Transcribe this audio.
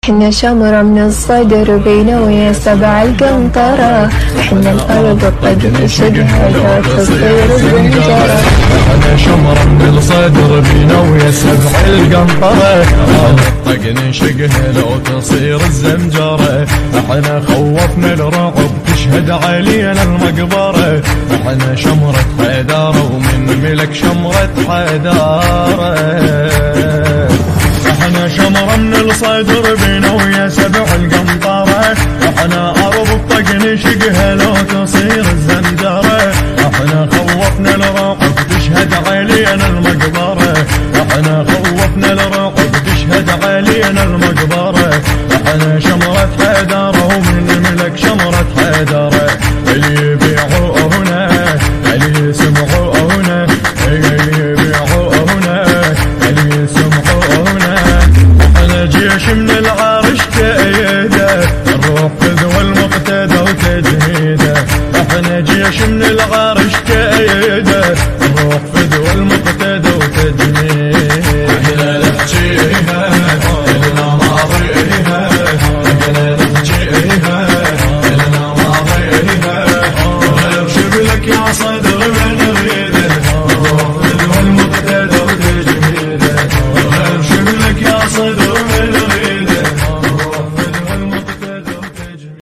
احنا شمرة من الصدر بينوي سبع القنطرة، احنا الارض الطقم شدها لا تصير الزنجرة. احنا شمرة من الصدر بينوي سبع القنطرة، الطقم شقها لو تصير الزنجرة. احنا خوفنا الرعب تشهد علينا المقبرة، احنا شمرة حيدارة ومن ملك شمرة حيدارة. احنا شمرة من الصدر بينويا سبع القنطرة، احنا ارض الطقن شقها لو تصير الزنجرة. احنا خوفنا الرعب تشهد علينا المقبرة، احنا خوفنا الرعب تشهد علينا المقبرة. احنا شمرة حيدارة ومن ملك شمرة حيدارة، اللي يبيعوا هنا اللي يسمعوا هنا، اللي يبيعوا هنا اللي يسمعوا هنا. احنا جيش من العرش تأيده، الروح تذوى المقتدى وتجهيده. احنا جيش من العرش